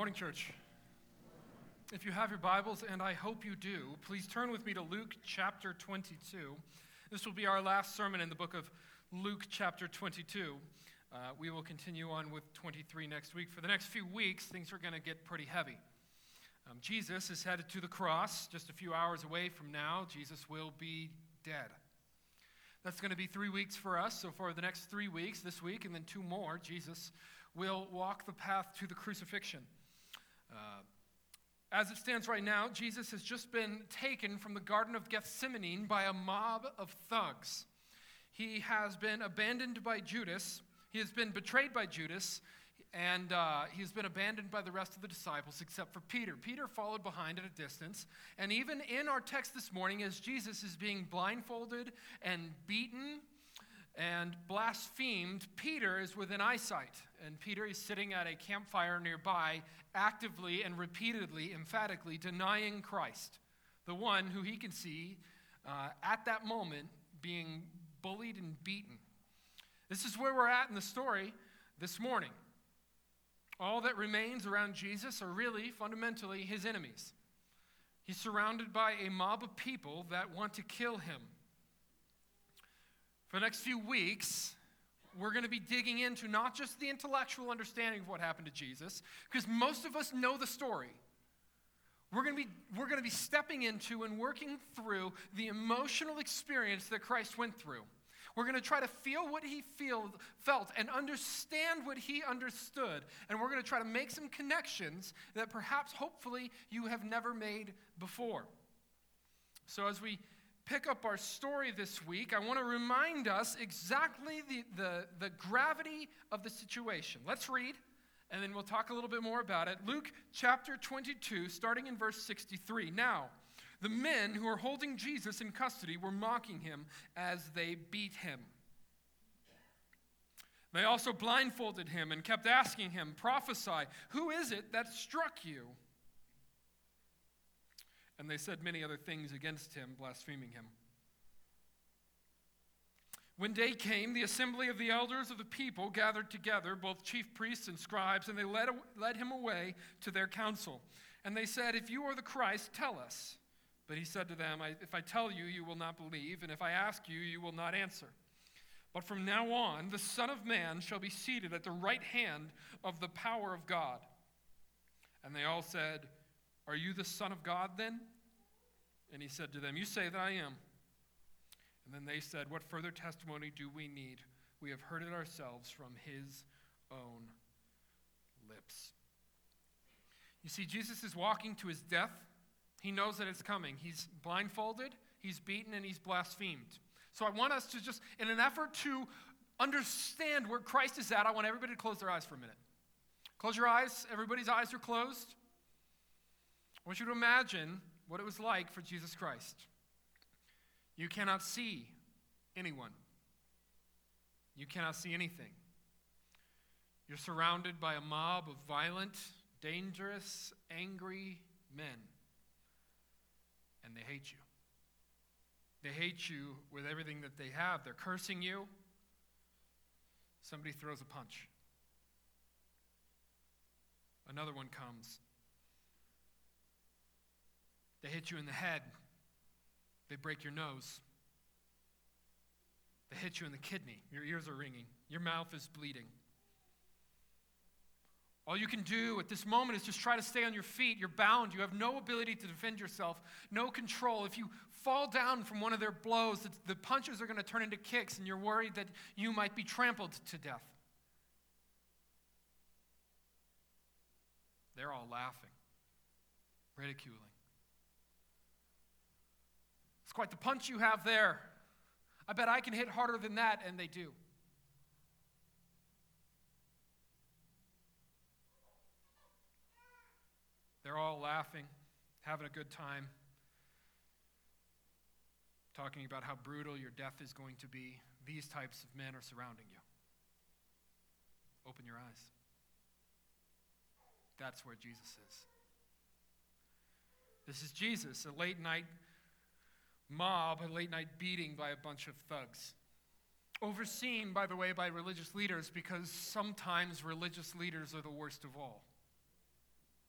Morning, church. If you have your Bibles, and I hope you do, please turn with me to Luke chapter 22. This will be our last sermon in the book of Luke chapter 22. We will continue on with 23 next week. For the next few weeks, things are going to get pretty heavy. Jesus is headed to the cross. Just a few hours away from now, Jesus will be dead. That's going to be 3 weeks for us. So for the next 3 weeks, this week, and then 2 more, Jesus will walk the path to the crucifixion. As it stands right now, Jesus has just been taken from the Garden of Gethsemane by a mob of thugs. He has been abandoned by Judas. He has been betrayed by Judas, and he has been abandoned by the rest of the disciples except for Peter. Peter followed behind at a distance, and even in our text this morning, as Jesus is being blindfolded and beaten and blasphemed, Peter is within eyesight, and Peter is sitting at a campfire nearby, actively and repeatedly, emphatically denying Christ, the one who he can see at that moment being bullied and beaten. This is where we're at in the story this morning. All that remains around Jesus are really, fundamentally, his enemies. He's surrounded by a mob of people that want to kill him. For the next few weeks, we're going to be digging into not just the intellectual understanding of what happened to Jesus, because most of us know the story. We're going to be stepping into and working through the emotional experience that Christ went through. We're going to try to feel what he felt and understand what he understood. And we're going to try to make some connections that perhaps, hopefully, you have never made before. So as we pick up our story this week, I want to remind us exactly the gravity of the situation. Let's read, and then we'll talk a little bit more about it. Luke chapter 22, starting in verse 63. Now, the men who were holding Jesus in custody were mocking him as they beat him. They also blindfolded him and kept asking him, "Prophesy, who is it that struck you?" And they said many other things against him, blaspheming him. When day came, the assembly of the elders of the people gathered together, both chief priests and scribes, and they led him away to their council. And they said, "If you are the Christ, tell us." But he said to them, "If I tell you, you will not believe, and if I ask you, you will not answer. But from now on, the Son of Man shall be seated at the right hand of the power of God." And they all said, "Are you the Son of God then?" And he said to them, "You say that I am." And then they said, "What further testimony do we need? We have heard it ourselves from his own lips." You see, Jesus is walking to his death. He knows that it's coming. He's blindfolded, he's beaten, and he's blasphemed. So I want us to just, in an effort to understand where Christ is at, I want everybody to close their eyes for a minute. Close your eyes. Everybody's eyes are closed. I want you to imagine what it was like for Jesus Christ. You cannot see anyone. You cannot see anything. You're surrounded by a mob of violent, dangerous, angry men. And they hate you. They hate you with everything that they have. They're cursing you. Somebody throws a punch. Another one comes. They hit you in the head. They break your nose. They hit you in the kidney. Your ears are ringing. Your mouth is bleeding. All you can do at this moment is just try to stay on your feet. You're bound. You have no ability to defend yourself, no control. If you fall down from one of their blows, the punches are going to turn into kicks, and you're worried that you might be trampled to death. They're all laughing, ridiculing. It's quite the punch you have there. I bet I can hit harder than that, and they do. They're all laughing, having a good time, talking about how brutal your death is going to be. These types of men are surrounding you. Open your eyes. That's where Jesus is. This is Jesus, a late-night mob, a late-night beating by a bunch of thugs. Overseen, by the way, by religious leaders, because sometimes religious leaders are the worst of all.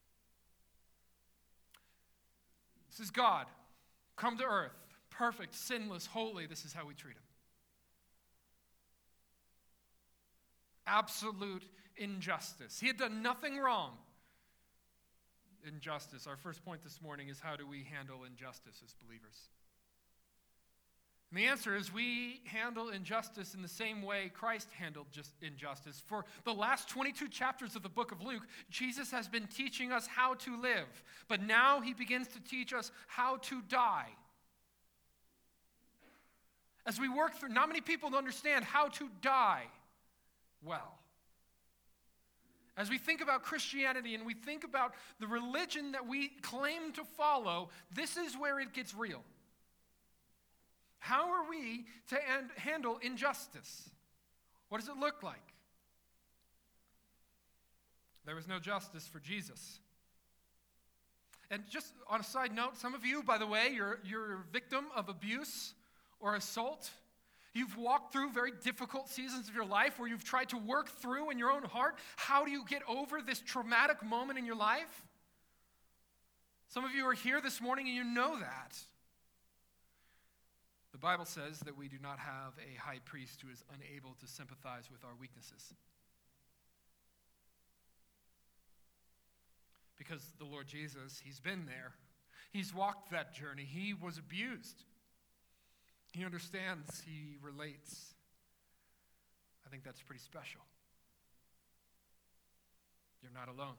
This is God, come to earth, perfect, sinless, holy. This is how we treat him. Absolute injustice. He had done nothing wrong. Injustice. Our first point this morning is, how do we handle injustice as believers? And the answer is, we handle injustice in the same way Christ handled injustice. For the last 22 chapters of the book of Luke, Jesus has been teaching us how to live. But now he begins to teach us how to die. As we work through, not many people understand how to die well. As we think about Christianity and we think about the religion that we claim to follow, this is where it gets real. How are we to handle injustice? What does it look like? There was no justice for Jesus. And just on a side note, some of you, by the way, you're a victim of abuse or assault. You've walked through very difficult seasons of your life where you've tried to work through in your own heart. How do you get over this traumatic moment in your life? Some of you are here this morning and you know that. The Bible says that we do not have a high priest who is unable to sympathize with our weaknesses. Because the Lord Jesus, he's been there. He's walked that journey. He was abused. He understands, he relates. I think that's pretty special. You're not alone.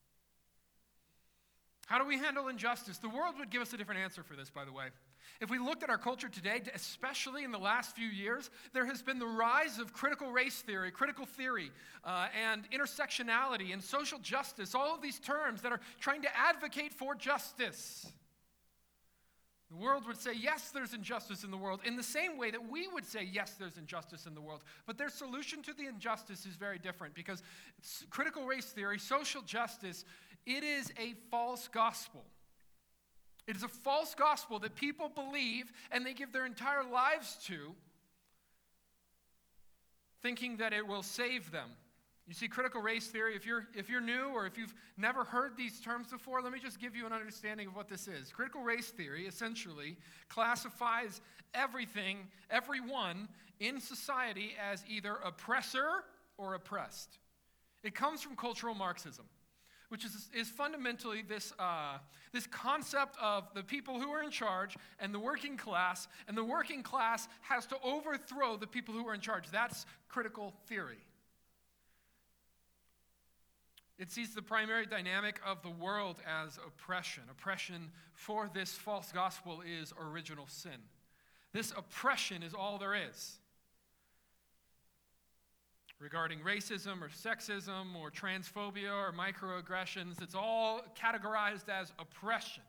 How do we handle injustice? The world would give us a different answer for this, by the way. If we looked at our culture today, especially in the last few years, there has been the rise of critical race theory, and intersectionality and social justice, all of these terms that are trying to advocate for justice. The world would say, yes, there's injustice in the world, in the same way that we would say, yes, there's injustice in the world. But their solution to the injustice is very different, because critical race theory, social justice, it is a false gospel. It is a false gospel that people believe and they give their entire lives to, thinking that it will save them. You see, critical race theory, if you're new or if you've never heard these terms before, let me just give you an understanding of what this is. Critical race theory essentially classifies everyone in society as either oppressor or oppressed. It comes from cultural Marxism, which is fundamentally this concept of the people who are in charge and the working class has to overthrow the people who are in charge. That's critical theory. It sees the primary dynamic of the world as oppression. Oppression for this false gospel is original sin. This oppression is all there is. Regarding racism or sexism or transphobia or microaggressions, it's all categorized as oppression.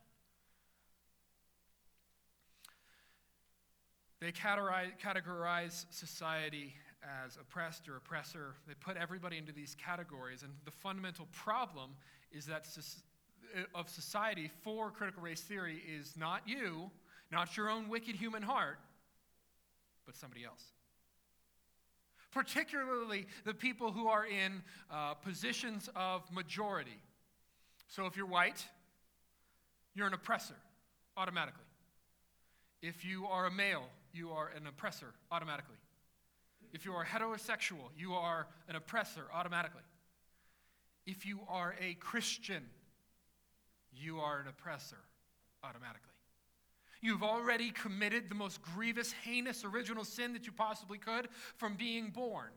They categorize society as oppressed or oppressor. They put everybody into these categories, and the fundamental problem is that of society for critical race theory is not you, not your own wicked human heart, but somebody else. Particularly the people who are in positions of majority. So if you're white, you're an oppressor automatically. If you are a male, you are an oppressor automatically. If you are heterosexual, you are an oppressor automatically. If you are a Christian, you are an oppressor automatically. You've already committed the most grievous, heinous, original sin that you possibly could from being born.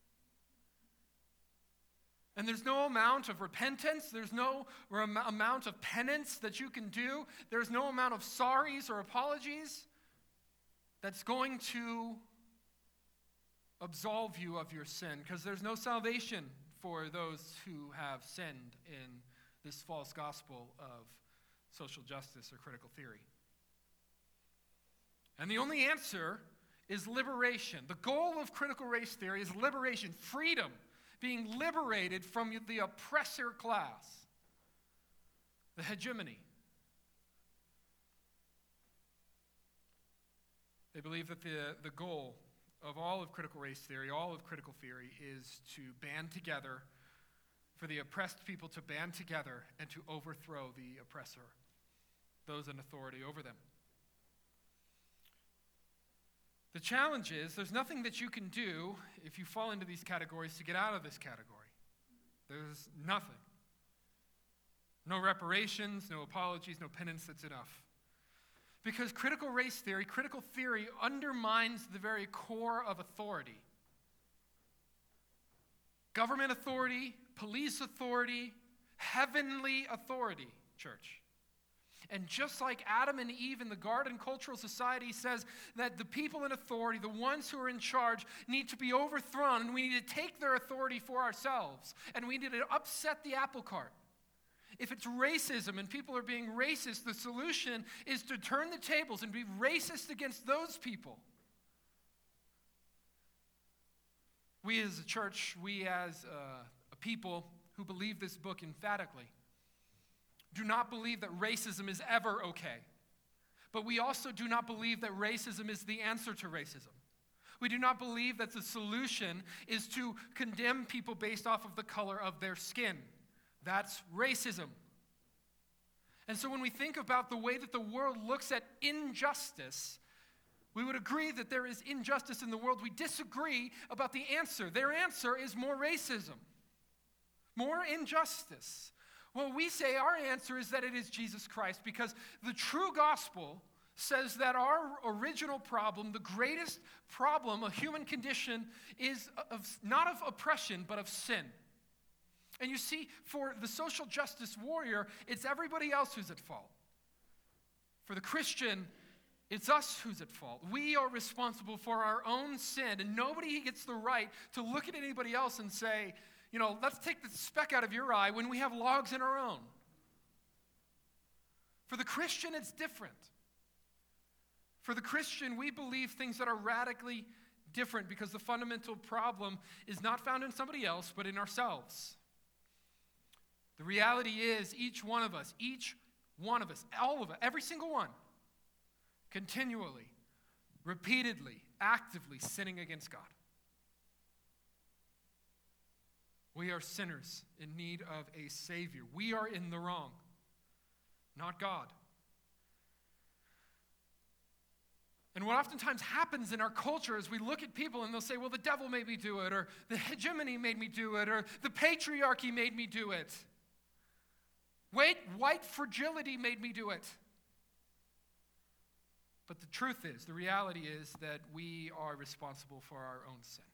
And there's no amount of repentance, there's no amount of penance that you can do, there's no amount of sorries or apologies that's going to absolve you of your sin, because there's no salvation for those who have sinned in this false gospel of social justice or critical theory. And the only answer is liberation. The goal of critical race theory is liberation, freedom, being liberated from the oppressor class, the hegemony. They believe that the goal of all of critical race theory, all of critical theory, is to band together, for the oppressed people to band together and to overthrow the oppressor. those in authority over them. The challenge is there's nothing that you can do if you fall into these categories to get out of this category. There's nothing. No reparations, no apologies, no penance, that's enough. Because critical race theory, critical theory undermines the very core of authority. Government authority, police authority, heavenly authority, church. And just like Adam and Eve in the garden cultural society says that the people in authority, the ones who are in charge, need to be overthrown, and we need to take their authority for ourselves, and we need to upset the apple cart. If it's racism and people are being racist, the solution is to turn the tables and be racist against those people. We as a church, we as a people who believe this book emphatically, do not believe that racism is ever okay. But we also do not believe that racism is the answer to racism. We do not believe that the solution is to condemn people based off of the color of their skin. That's racism. And so when we think about the way that the world looks at injustice, we would agree that there is injustice in the world. We disagree about the answer. Their answer is more racism, more injustice. Well, we say our answer is that it is Jesus Christ, because the true gospel says that our original problem, the greatest problem, a human condition, is not of oppression, but of sin. And you see, for the social justice warrior, it's everybody else who's at fault. For the Christian, it's us who's at fault. We are responsible for our own sin, and nobody gets the right to look at anybody else and say, let's take the speck out of your eye when we have logs in our own. For the Christian, it's different. For the Christian, we believe things that are radically different because the fundamental problem is not found in somebody else, but in ourselves. The reality is each one of us, all of us, every single one, continually, repeatedly, actively sinning against God. We are sinners in need of a Savior. We are in the wrong, not God. And what oftentimes happens in our culture is we look at people and they'll say, well, the devil made me do it, or the hegemony made me do it, or the patriarchy made me do it. White fragility made me do it. But the truth is, the reality is that we are responsible for our own sin.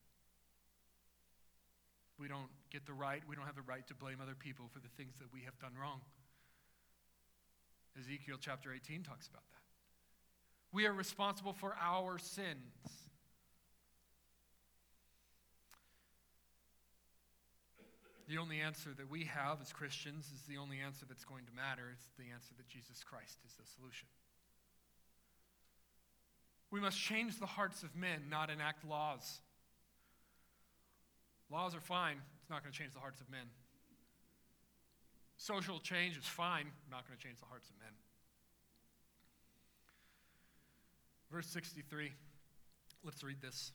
We don't have the right to blame other people for the things that we have done wrong. Ezekiel chapter 18 talks about that. We are responsible for our sins. The only answer that we have as Christians is the only answer that's going to matter. It's the answer that Jesus Christ is the solution. We must change the hearts of men, not enact laws. Laws are fine. It's not going to change the hearts of men. Social change is fine. Not going to change the hearts of men. Verse 63. Let's read this.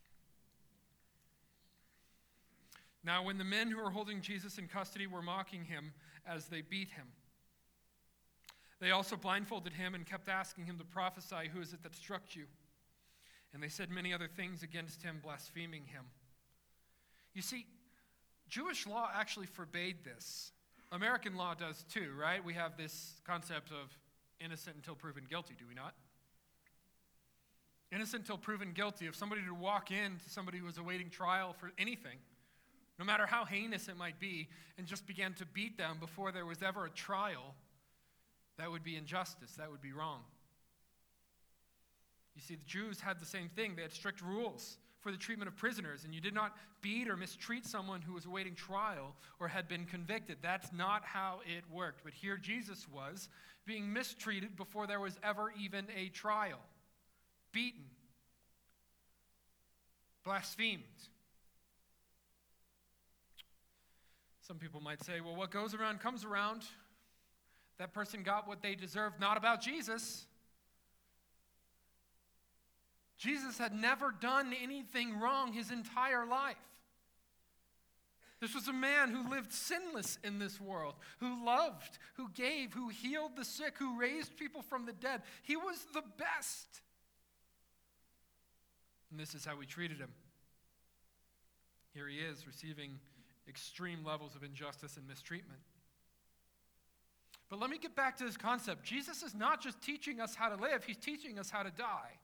Now, when the men who were holding Jesus in custody were mocking him as they beat him, they also blindfolded him and kept asking him to prophesy, "Who is it that struck you?" And they said many other things against him, blaspheming him. You see, Jewish law actually forbade this. American law does too, right? We have this concept of innocent until proven guilty, do we not? Innocent until proven guilty. If somebody were to walk in to somebody who was awaiting trial for anything, no matter how heinous it might be, and just began to beat them before there was ever a trial, that would be injustice. That would be wrong. You see, the Jews had the same thing. They had strict rules for the treatment of prisoners, and you did not beat or mistreat someone who was awaiting trial or had been convicted. That's not how it worked. But here Jesus was being mistreated before there was ever even a trial. Beaten. Blasphemed. Some people might say, well, what goes around comes around. That person got what they deserved. Not about Jesus. Jesus had never done anything wrong his entire life. This was a man who lived sinless in this world, who loved, who gave, who healed the sick, who raised people from the dead. He was the best. And this is how we treated him. Here he is, receiving extreme levels of injustice and mistreatment. But let me get back to this concept. Jesus is not just teaching us how to live, he's teaching us how to die.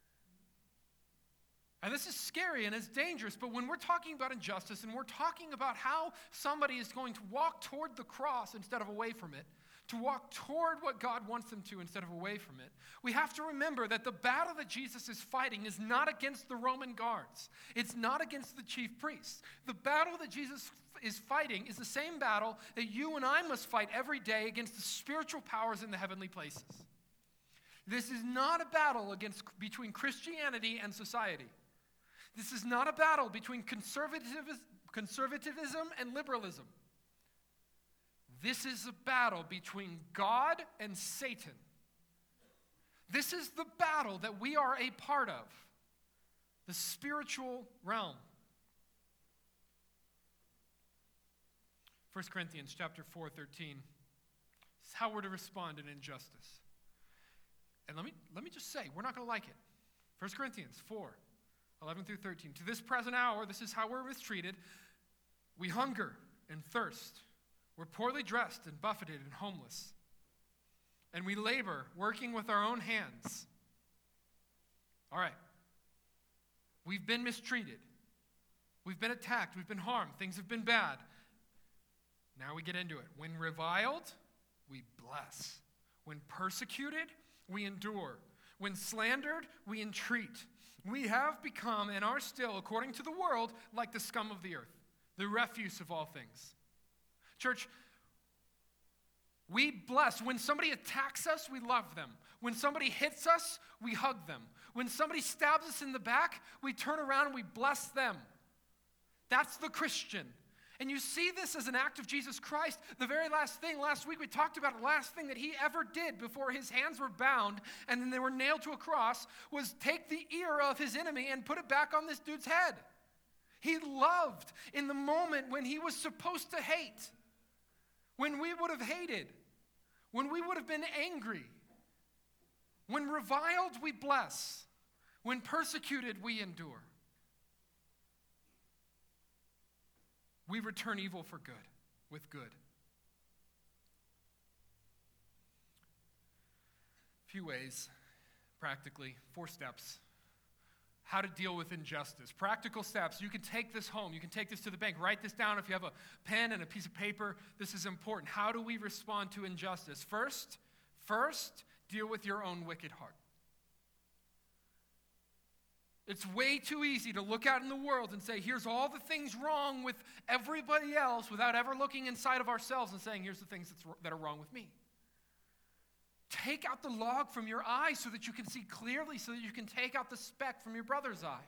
And this is scary and it's dangerous, but when we're talking about injustice and we're talking about how somebody is going to walk toward the cross instead of away from it, to walk toward what God wants them to instead of away from it, we have to remember that the battle that Jesus is fighting is not against the Roman guards. It's not against the chief priests. The battle that Jesus is fighting is the same battle that you and I must fight every day against the spiritual powers in the heavenly places. This is not a battle between Christianity and society. This is not a battle between conservatism and liberalism. This is a battle between God and Satan. This is the battle that we are a part of, the spiritual realm. 1 Corinthians chapter 4:13. This is how we're to respond in injustice. And let me just say, we're not going to like it. 1 Corinthians 4:11 through 13. To this present hour, this is how we're mistreated. We hunger and thirst. We're poorly dressed and buffeted and homeless. And we labor, working with our own hands. All right. We've been mistreated. We've been attacked. We've been harmed. Things have been bad. Now we get into it. When reviled, we bless. When persecuted, we endure. When slandered, we entreat. We have become and are still, according to the world, like the scum of the earth, the refuse of all things. Church, we bless. When somebody attacks us, we love them. When somebody hits us, we hug them. When somebody stabs us in the back, we turn around and we bless them. That's the Christian. And you see this as an act of Jesus Christ. The very last thing, last week we talked about the last thing that he ever did before his hands were bound and then they were nailed to a cross was take the ear of his enemy and put it back on this dude's head. He loved in the moment when he was supposed to hate. When we would have hated, when we would have been angry, when reviled, we bless, when persecuted, we endure. We return evil for good, with good. A few ways, practically, 4 steps. How to deal with injustice. Practical steps. You can take this home. You can take this to the bank. Write this down if you have a pen and a piece of paper. This is important. How do we respond to injustice? First, deal with your own wicked heart. It's way too easy to look out in the world and say, here's all the things wrong with everybody else without ever looking inside of ourselves and saying, here's the things that are wrong with me. Take out the log from your eye so that you can see clearly, so that you can take out the speck from your brother's eye.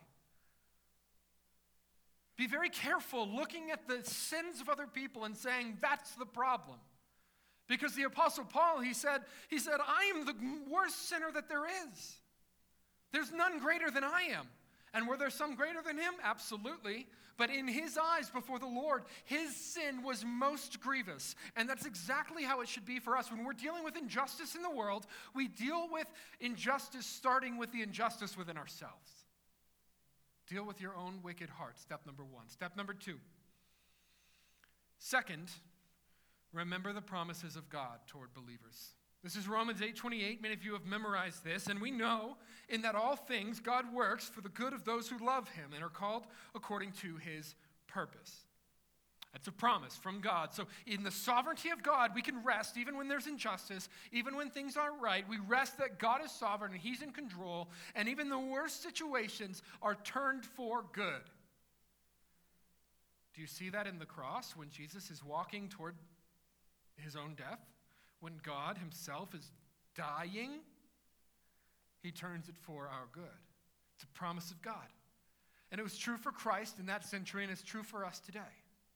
Be very careful looking at the sins of other people and saying, that's the problem. Because the Apostle Paul, he said, I am the worst sinner that there is. There's none greater than I am. And were there some greater than him? Absolutely. But in his eyes before the Lord, his sin was most grievous. And that's exactly how it should be for us. When we're dealing with injustice in the world, we deal with injustice starting with the injustice within ourselves. Deal with your own wicked heart, step number 1. Step number 2. Second, remember the promises of God toward believers. This is Romans 8:28. Many of you have memorized this. And we know in that all things God works for the good of those who love him and are called according to his purpose. That's a promise from God. So in the sovereignty of God, we can rest even when there's injustice, even when things aren't right. We rest that God is sovereign and he's in control. And even the worst situations are turned for good. Do you see that in the cross when Jesus is walking toward his own death? When God himself is dying, he turns it for our good. It's a promise of God. And it was true for Christ in that century, and it's true for us today.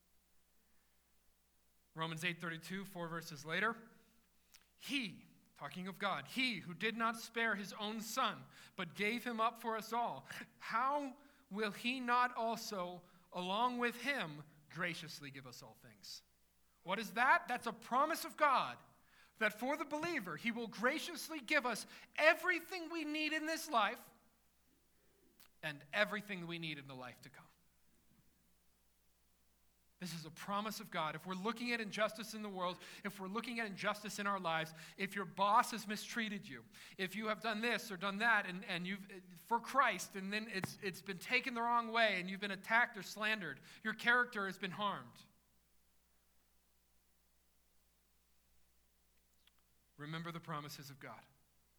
Romans 8:32, 4 verses later. He, talking of God, he who did not spare his own son, but gave him up for us all, how will he not also, along with him, graciously give us all things. What is that? That's a promise of God that for the believer, he will graciously give us everything we need in this life and everything we need in the life to come. This is a promise of God. If we're looking at injustice in the world, if we're looking at injustice in our lives, if your boss has mistreated you, if you have done this or done that, and you've for Christ, and then it's been taken the wrong way, and you've been attacked or slandered, your character has been harmed. Remember the promises of God.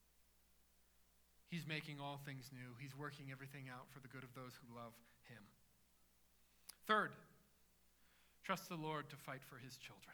He's making all things new. He's working everything out for the good of those who love him. Third, trust the Lord to fight for his children.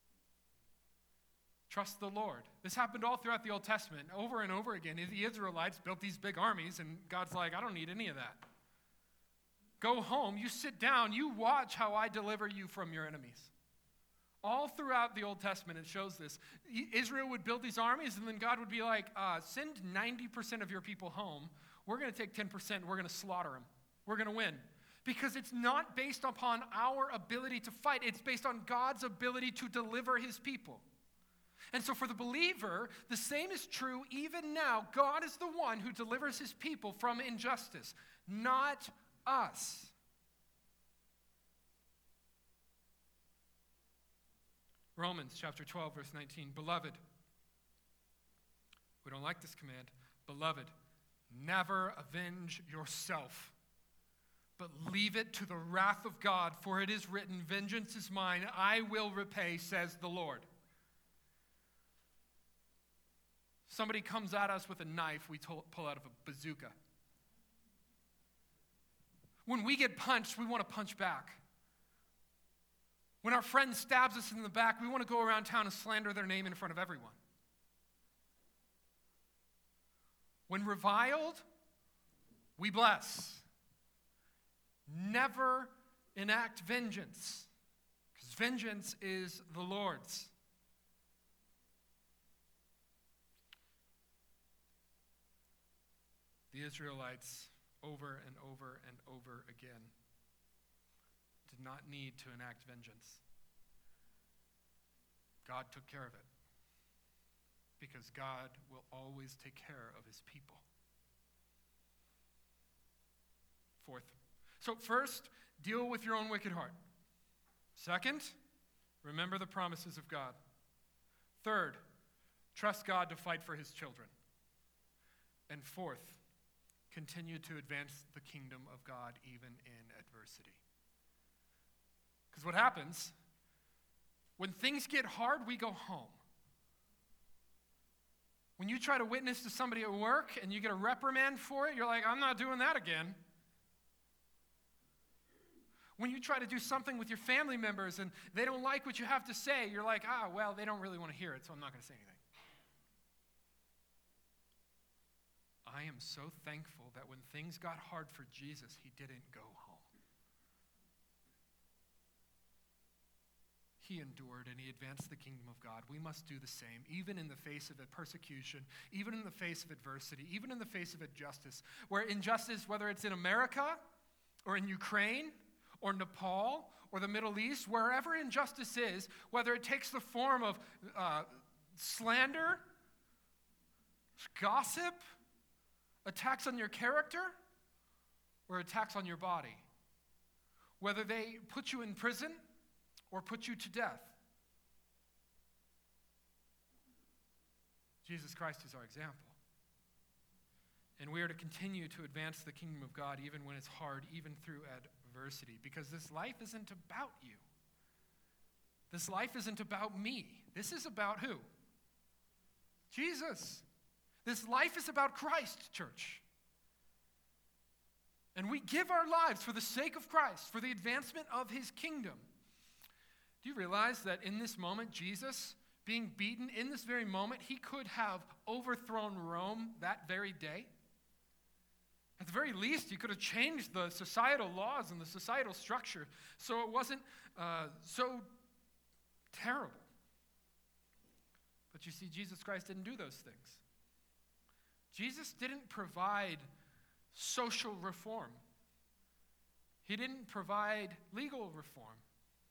Trust the Lord. This happened all throughout the Old Testament. Over and over again, the Israelites built these big armies, and God's like, I don't need any of that. Go home, you sit down, you watch how I deliver you from your enemies. All throughout the Old Testament, it shows this. Israel would build these armies, and then God would be like, send 90% of your people home. We're going to take 10%, we're going to slaughter them. We're going to win. Because it's not based upon our ability to fight. It's based on God's ability to deliver his people. And so for the believer, the same is true even now. God is the one who delivers his people from injustice, not us. Romans chapter 12, verse 19. Beloved, we don't like this command. Beloved, never avenge yourself, but leave it to the wrath of God, for it is written, vengeance is mine, I will repay, says the Lord. Somebody comes at us with a knife, we pull out of a bazooka. When we get punched, we want to punch back. When our friend stabs us in the back, we want to go around town and slander their name in front of everyone. When reviled, we bless. Never enact vengeance, because vengeance is the Lord's. The Israelites, over and over and over again, did not need to enact vengeance. God took care of it, because God will always take care of his people. Fourth. So first, deal with your own wicked heart. Second, remember the promises of God. Third, trust God to fight for his children. And fourth, continue to advance the kingdom of God even in adversity. Because what happens, when things get hard, we go home. When you try to witness to somebody at work and you get a reprimand for it, you're like, I'm not doing that again. When you try to do something with your family members and they don't like what you have to say, you're like, well, they don't really want to hear it, so I'm not going to say anything. I am so thankful that when things got hard for Jesus, he didn't go home. He endured and he advanced the kingdom of God. We must do the same, even in the face of persecution, even in the face of adversity, even in the face of injustice. Where injustice, whether it's in America or in Ukraine or Nepal or the Middle East, wherever injustice is, whether it takes the form of slander, gossip, attacks on your character, or attacks on your body, whether they put you in prison or put you to death, Jesus Christ is our example. And we are to continue to advance the kingdom of God even when it's hard, even through adversity, because this life isn't about you. This life isn't about me. This is about who? Jesus. This life is about Christ, church. And we give our lives for the sake of Christ, for the advancement of his kingdom. Do you realize that in this moment, Jesus, being beaten, in this very moment, he could have overthrown Rome that very day? At the very least, he could have changed the societal laws and the societal structure so it wasn't so terrible. But you see, Jesus Christ didn't do those things. Jesus didn't provide social reform. He didn't provide legal reform.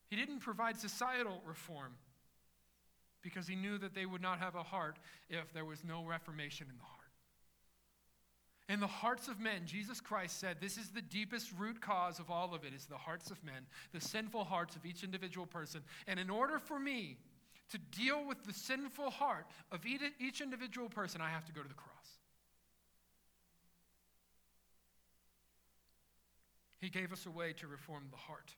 He didn't provide societal reform because he knew that they would not have a heart if there was no reformation in the heart. In the hearts of men, Jesus Christ said, this is the deepest root cause of all of it, is the hearts of men, the sinful hearts of each individual person. And in order for me to deal with the sinful heart of each individual person, I have to go to the cross. He gave us a way to reform the heart.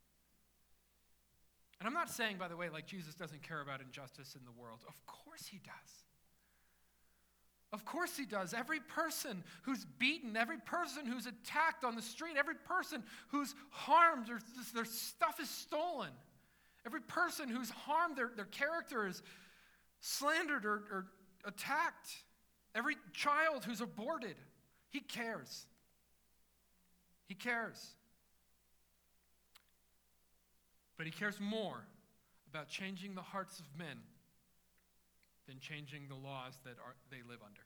And I'm not saying, by the way, like Jesus doesn't care about injustice in the world. Of course he does. Of course he does. Every person who's beaten, every person who's attacked on the street, every person who's harmed, or their stuff is stolen, every person who's harmed, their character is slandered or attacked, every child who's aborted, he cares. He cares. But he cares more about changing the hearts of men than changing the laws that they live under.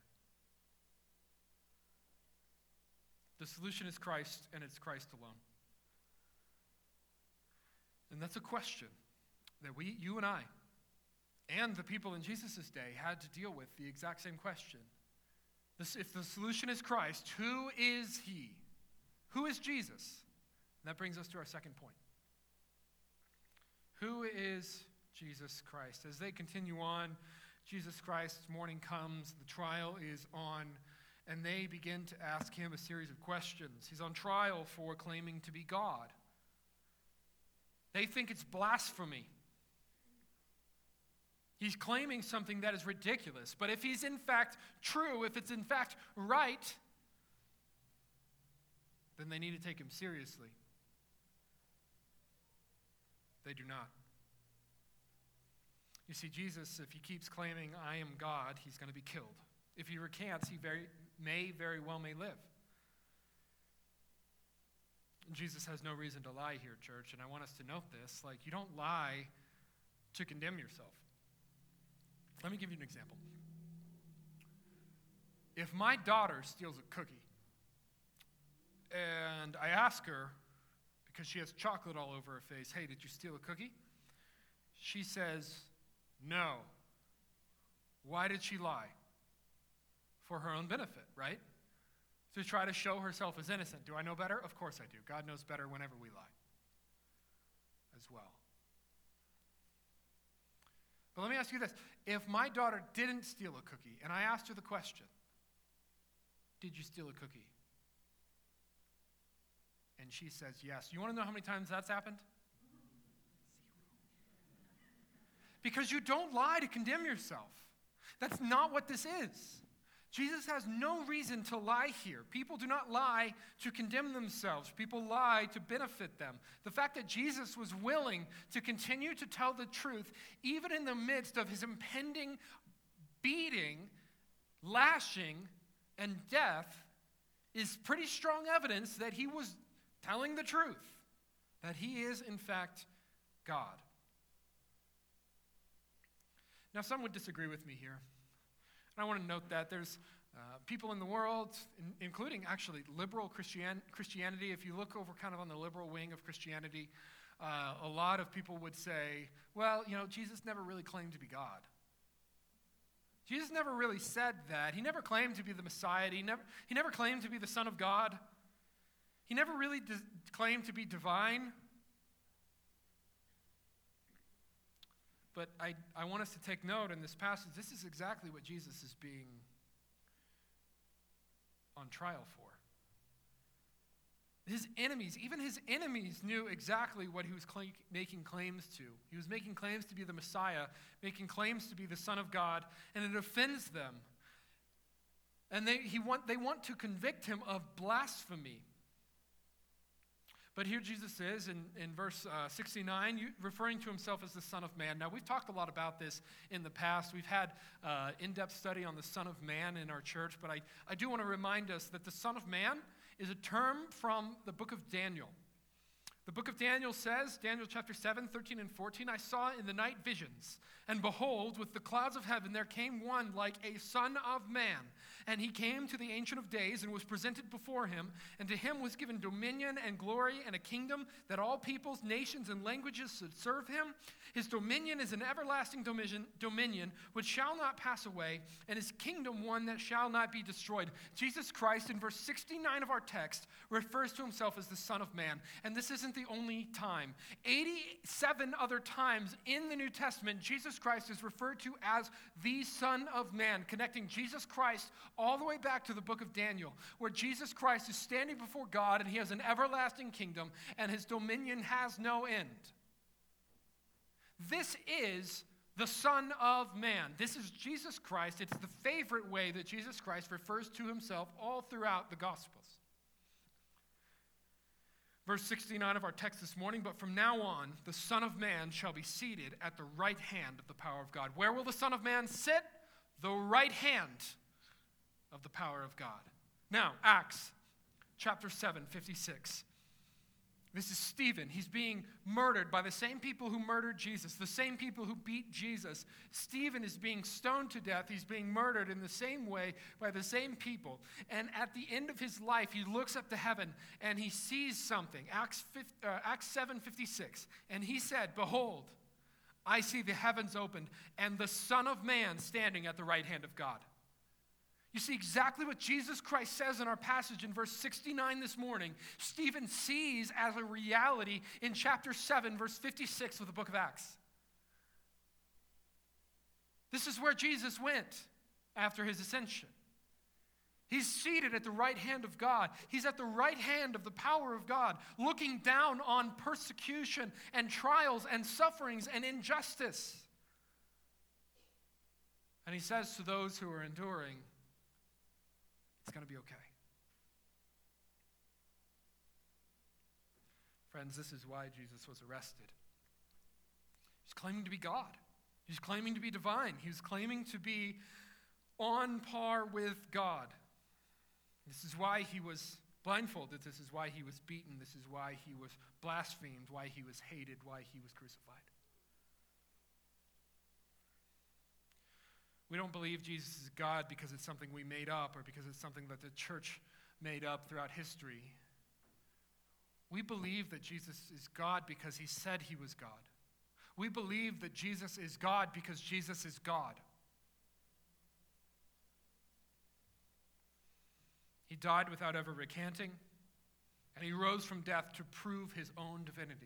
The solution is Christ, and it's Christ alone. And that's a question that you and I, and the people in Jesus' day had to deal with, the exact same question. If the solution is Christ, who is he? Who is Jesus? And that brings us to our second point. Who is Jesus Christ? As they continue on, Jesus Christ's morning comes, the trial is on, and they begin to ask him a series of questions. He's on trial for claiming to be God. They think it's blasphemy. He's claiming something that is ridiculous. But if he's in fact true, if it's in fact right, then they need to take him seriously. They do not. You see, Jesus, if he keeps claiming, I am God, he's going to be killed. If he recants, he very well may live. And Jesus has no reason to lie here, church, and I want us to note this. Like, you don't lie to condemn yourself. Let me give you an example. If my daughter steals a cookie, and I ask her, because she has chocolate all over her face, hey, did you steal a cookie? She says, no. Why did she lie? For her own benefit, right? To try to show herself as innocent. Do I know better? Of course I do. God knows better whenever we lie as well. But let me ask you this. If my daughter didn't steal a cookie, and I asked her the question, did you steal a cookie? And she says yes. You want to know how many times that's happened? 0. Because you don't lie to condemn yourself. That's not what this is. Jesus has no reason to lie here. People do not lie to condemn themselves. People lie to benefit them. The fact that Jesus was willing to continue to tell the truth, even in the midst of his impending beating, lashing, and death, is pretty strong evidence that he was telling the truth, that he is, in fact, God. Now, some would disagree with me here. And I want to note that there's people in the world, including actually liberal Christianity. If you look over kind of on the liberal wing of Christianity, a lot of people would say, well, Jesus never really claimed to be God. Jesus never really said that. He never claimed to be the Messiah. He never claimed to be the Son of God. He never really claimed to be divine. But I want us to take note in this passage, this is exactly what Jesus is being on trial for. His enemies, even his enemies, knew exactly what he was making claims to. He was making claims to be the Messiah, making claims to be the Son of God, and it offends them. And they want to convict him of blasphemy. But here Jesus is in verse 69, referring to himself as the Son of Man. Now, we've talked a lot about this in the past. We've had in-depth study on the Son of Man in our church, but I do want to remind us that the Son of Man is a term from the book of Daniel. The book of Daniel says, Daniel chapter 7, 13 and 14, I saw in the night visions, and behold, with the clouds of heaven there came one like a son of man. And he came to the Ancient of Days and was presented before him, and to him was given dominion and glory and a kingdom that all peoples, nations, and languages should serve him. His dominion is an everlasting dominion which shall not pass away, and his kingdom one that shall not be destroyed. Jesus Christ, in verse 69 of our text, refers to himself as the Son of Man. And this isn't the only time. 87 other times in the New Testament, Jesus Christ is referred to as the Son of Man, connecting Jesus Christ all the way back to the book of Daniel, where Jesus Christ is standing before God and he has an everlasting kingdom and his dominion has no end. This is the Son of Man. This is Jesus Christ. It's the favorite way that Jesus Christ refers to himself all throughout the Gospels. Verse 69 of our text this morning, but from now on, the Son of Man shall be seated at the right hand of the power of God. Where will the Son of Man sit? The right hand of the power of God. Now, Acts chapter 7, 56. This is Stephen. He's being murdered by the same people who murdered Jesus, the same people who beat Jesus. Stephen is being stoned to death. He's being murdered in the same way by the same people. And at the end of his life, he looks up to heaven and he sees something. Acts 7:56. And he said, behold, I see the heavens opened and the Son of Man standing at the right hand of God. You see exactly what Jesus Christ says in our passage in verse 69 this morning. Stephen sees as a reality in chapter 7, verse 56 of the book of Acts. This is where Jesus went after his ascension. He's seated at the right hand of God. He's at the right hand of the power of God, looking down on persecution and trials and sufferings and injustice. And he says to those who are enduring, it's going to be okay. Friends, this is why Jesus was arrested. He's claiming to be God. He's claiming to be divine. He's claiming to be on par with God. This is why he was blindfolded. This is why he was beaten. This is why he was blasphemed, why he was hated, why he was crucified. We don't believe Jesus is God because it's something we made up or because it's something that the church made up throughout history. We believe that Jesus is God because he said he was God. We believe that Jesus is God because Jesus is God. He died without ever recanting, and he rose from death to prove his own divinity.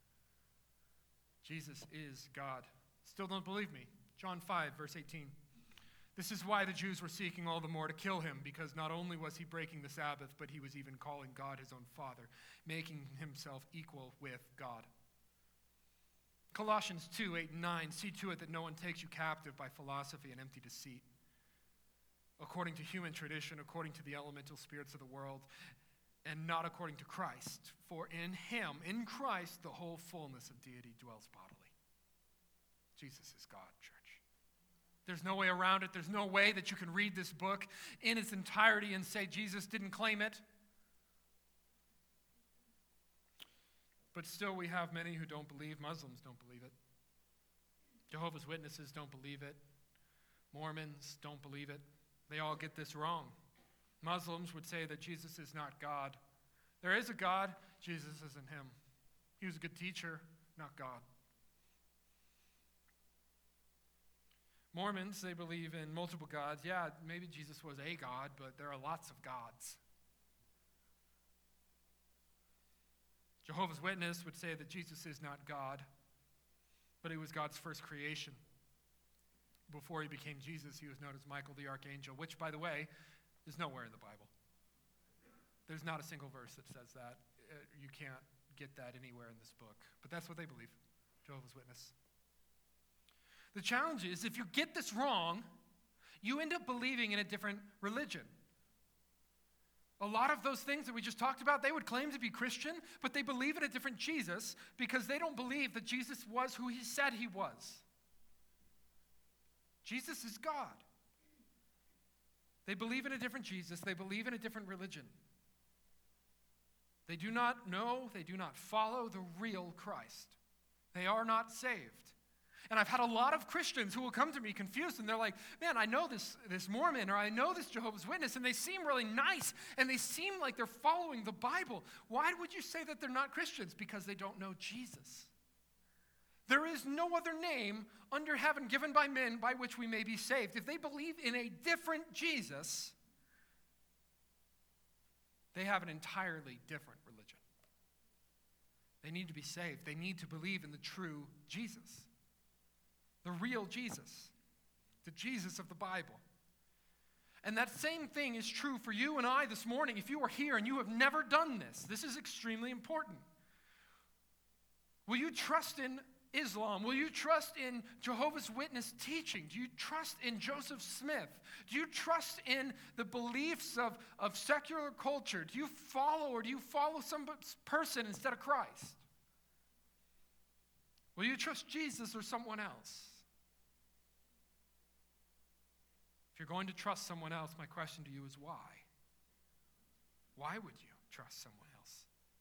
Jesus is God. Still don't believe me? John 5, verse 18. This is why the Jews were seeking all the more to kill him, because not only was he breaking the Sabbath, but he was even calling God his own Father, making himself equal with God. Colossians 2, 8 and 9, see to it that no one takes you captive by philosophy and empty deceit, according to human tradition, according to the elemental spirits of the world, and not according to Christ. For in him, in Christ, the whole fullness of deity dwells bodily. Jesus is God, church. There's no way around it. There's no way that you can read this book in its entirety and say Jesus didn't claim it. But still we have many who don't believe. Muslims don't believe it. Jehovah's Witnesses don't believe it. Mormons don't believe it. They all get this wrong. Muslims would say that Jesus is not God. There is a God. Jesus isn't him. He was a good teacher, not God. Mormons, they believe in multiple gods. Yeah, maybe Jesus was a God, but there are lots of gods. Jehovah's Witness would say that Jesus is not God, but he was God's first creation. Before he became Jesus, he was known as Michael the Archangel, which, by the way, is nowhere in the Bible. There's not a single verse that says that. You can't get that anywhere in this book. But that's what they believe, Jehovah's Witness. The challenge is, if you get this wrong, you end up believing in a different religion. A lot of those things that we just talked about, they would claim to be Christian, but they believe in a different Jesus because they don't believe that Jesus was who he said he was. Jesus is God. They believe in a different Jesus. They believe in a different religion. They do not know, they do not follow the real Christ. They are not saved. And I've had a lot of Christians who will come to me confused, and they're like, man, I know this Mormon, or I know this Jehovah's Witness, and they seem really nice, and they seem like they're following the Bible. Why would you say that they're not Christians? Because they don't know Jesus. There is no other name under heaven given by men by which we may be saved. If they believe in a different Jesus, they have an entirely different religion. They need to be saved. They need to believe in the true Jesus. The real Jesus, the Jesus of the Bible. And that same thing is true for you and I this morning. If you are here and you have never done this is extremely important. Will you trust in Islam? Will you trust in Jehovah's Witness teaching? Do you trust in Joseph Smith? Do you trust in the beliefs of secular culture? Do you follow some person instead of Christ? Will you trust Jesus or someone else? If you're going to trust someone else, my question to you is why? Why would you trust someone else?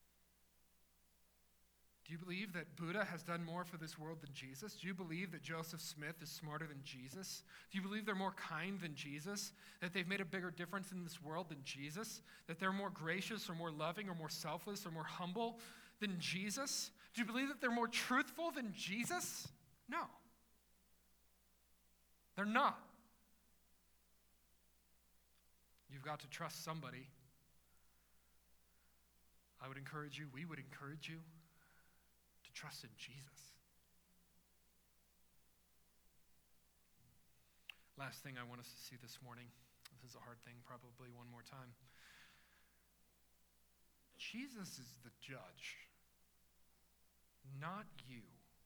Do you believe that Buddha has done more for this world than Jesus? Do you believe that Joseph Smith is smarter than Jesus? Do you believe they're more kind than Jesus? That they've made a bigger difference in this world than Jesus? That they're more gracious or more loving or more selfless or more humble than Jesus? Do you believe that they're more truthful than Jesus? No. They're not. You've got to trust somebody. We would encourage you to trust in Jesus. Last thing I want us to see this morning. This is a hard thing, probably one more time. Jesus is the judge, not you.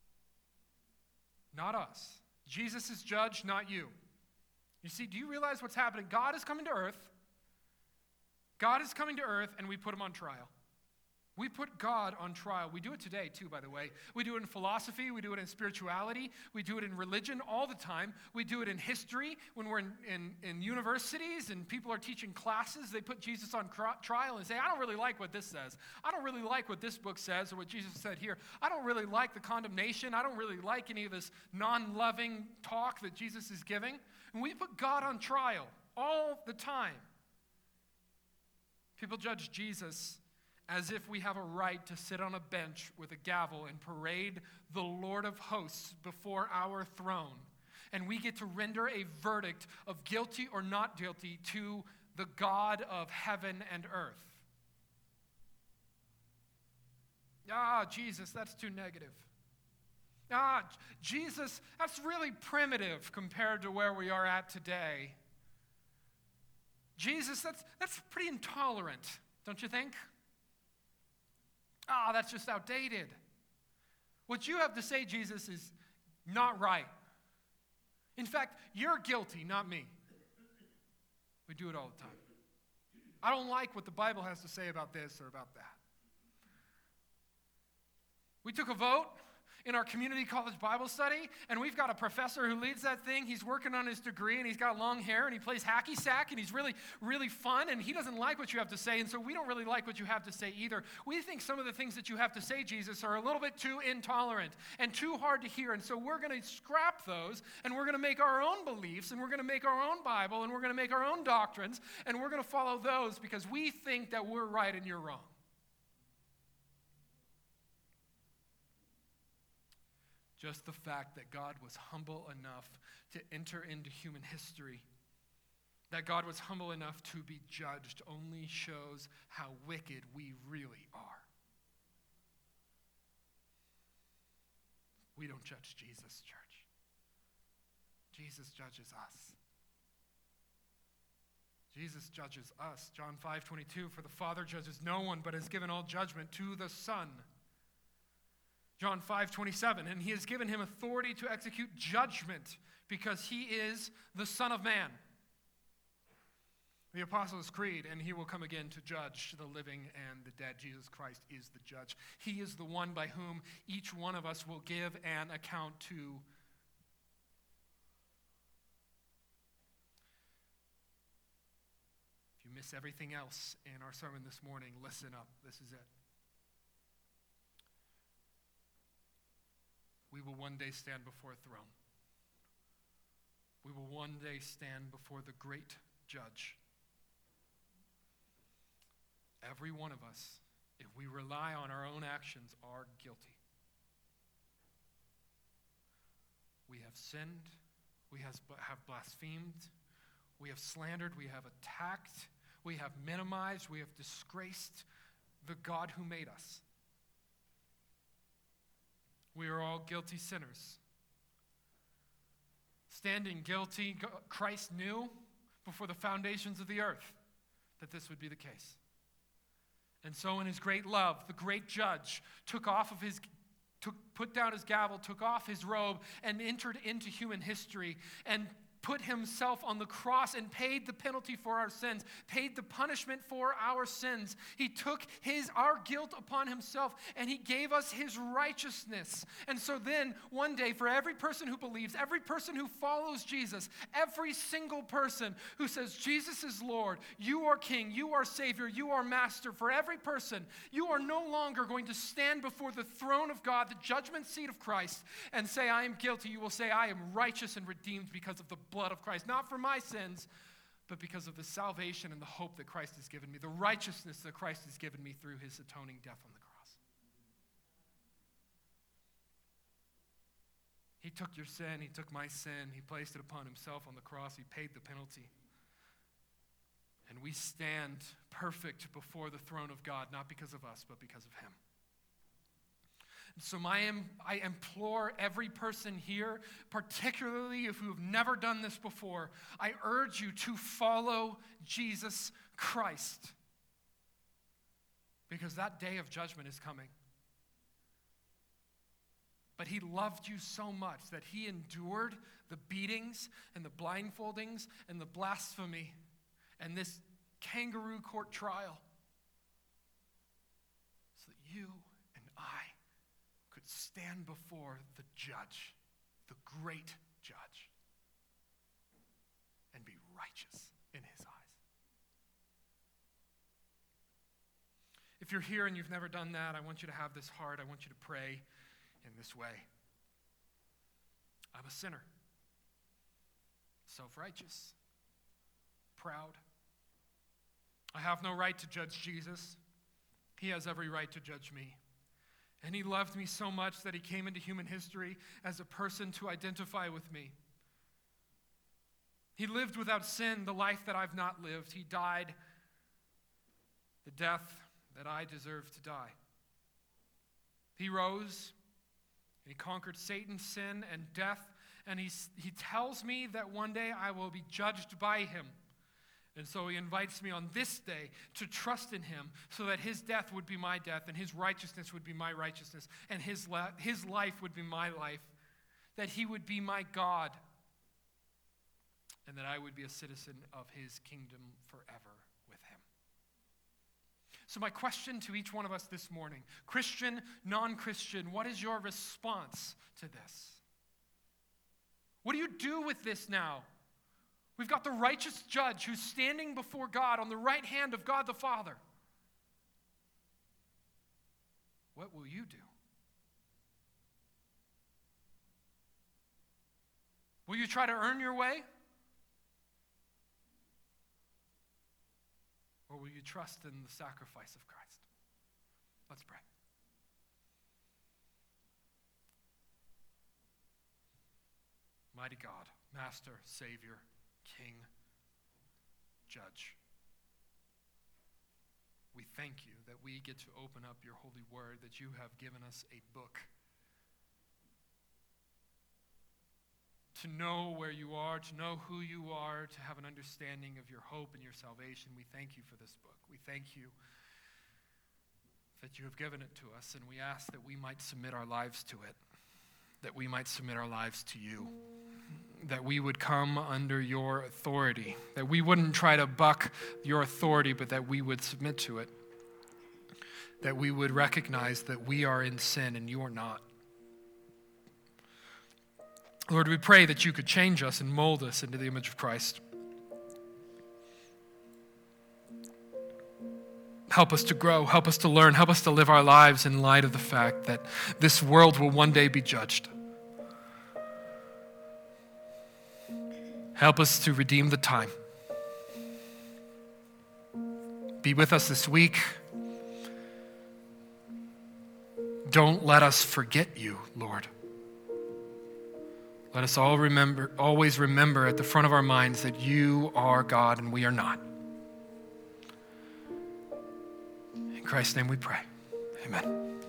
Not us. Jesus is judge, not you. You see, do you realize what's happening? God is coming to earth. God is coming to earth, and we put him on trial. We put God on trial. We do it today, too, by the way. We do it in philosophy. We do it in spirituality. We do it in religion all the time. We do it in history. When we're in universities and people are teaching classes, they put Jesus on trial and say, I don't really like what this says. I don't really like what this book says or what Jesus said here. I don't really like the condemnation. I don't really like any of this non-loving talk that Jesus is giving. And we put God on trial all the time. People judge Jesus as if we have a right to sit on a bench with a gavel and parade the Lord of hosts before our throne. And we get to render a verdict of guilty or not guilty to the God of heaven and earth. Jesus, that's too negative. Jesus, that's really primitive compared to where we are at today. Jesus, that's pretty intolerant, don't you think? That's just outdated. What you have to say, Jesus, is not right. In fact, you're guilty, not me. We do it all the time. I don't like what the Bible has to say about this or about that. We took a vote in our community college Bible study, and we've got a professor who leads that thing. He's working on his degree, and he's got long hair, and he plays hacky sack, and he's really, really fun, and he doesn't like what you have to say, and so we don't really like what you have to say either. We think some of the things that you have to say, Jesus, are a little bit too intolerant and too hard to hear, and so we're going to scrap those, and we're going to make our own beliefs, and we're going to make our own Bible, and we're going to make our own doctrines, and we're going to follow those because we think that we're right and you're wrong. Just the fact that God was humble enough to enter into human history, that God was humble enough to be judged, only shows how wicked we really are. We don't judge Jesus, church. Jesus judges us. Jesus judges us. John 5:22, for the Father judges no one, but has given all judgment to the Son. John 5:27, and he has given him authority to execute judgment because he is the Son of Man. The Apostles' Creed, and he will come again to judge the living and the dead. Jesus Christ is the judge. He is the one by whom each one of us will give an account to. If you miss everything else in our sermon this morning, listen up. This is it. We will one day stand before a throne. We will one day stand before the great judge. Every one of us, if we rely on our own actions, are guilty. We have sinned. We have blasphemed. We have slandered. We have attacked. We have minimized. We have disgraced the God who made us. We are all guilty sinners. Standing guilty, Christ knew before the foundations of the earth that this would be the case. And so in his great love, the great judge put down his gavel, took off his robe, and entered into human history and put himself on the cross and paid the penalty for our sins, paid the punishment for our sins. He took our guilt upon himself, and he gave us his righteousness. And so then, one day, for every person who believes, every person who follows Jesus, every single person who says, Jesus is Lord, you are King, you are Savior, you are Master, for every person, you are no longer going to stand before the throne of God, the judgment seat of Christ, and say, I am guilty. You will say, I am righteous and redeemed because of the blood of Christ, not for my sins, but because of the salvation and the hope that Christ has given me, the righteousness that Christ has given me through his atoning death on the cross. He took your sin, he took my sin, he placed it upon himself on the cross, he paid the penalty. And we stand perfect before the throne of God, not because of us, but because of him. So I implore every person here, particularly if you have never done this before, I urge you to follow Jesus Christ. Because that day of judgment is coming. But he loved you so much that he endured the beatings and the blindfoldings and the blasphemy and this kangaroo court trial so that you and I could stand before the judge, the great judge, and be righteous in his eyes. If you're here and you've never done that, I want you to have this heart. I want you to pray in this way. I'm a sinner, self-righteous, proud. I have no right to judge Jesus. He has every right to judge me. And he loved me so much that he came into human history as a person to identify with me. He lived without sin, the life that I've not lived. He died the death that I deserve to die. He rose, and he conquered Satan, sin, and death, and he tells me that one day I will be judged by him. And so he invites me on this day to trust in him so that his death would be my death and his righteousness would be my righteousness and his life would be my life, that he would be my God and that I would be a citizen of his kingdom forever with him. So my question to each one of us this morning, Christian, non-Christian, what is your response to this? What do you do with this now? We've got the righteous judge who's standing before God on the right hand of God the Father. What will you do? Will you try to earn your way? Or will you trust in the sacrifice of Christ? Let's pray. Mighty God, Master, Savior, King, Judge, we thank you that we get to open up your holy word, that you have given us a book to know where you are, to know who you are, to have an understanding of your hope and your salvation. We thank you for this book. We thank you that you have given it to us, and we ask that we might submit our lives to it, that we might submit our lives to you, that we would come under your authority, that we wouldn't try to buck your authority, but that we would submit to it, that we would recognize that we are in sin and you are not. Lord, we pray that you could change us and mold us into the image of Christ. Help us to grow. Help us to learn. Help us to live our lives in light of the fact that this world will one day be judged. Help us to redeem the time. Be with us this week. Don't let us forget you, Lord. Let us always remember at the front of our minds that you are God and we are not. In Christ's name we pray. Amen.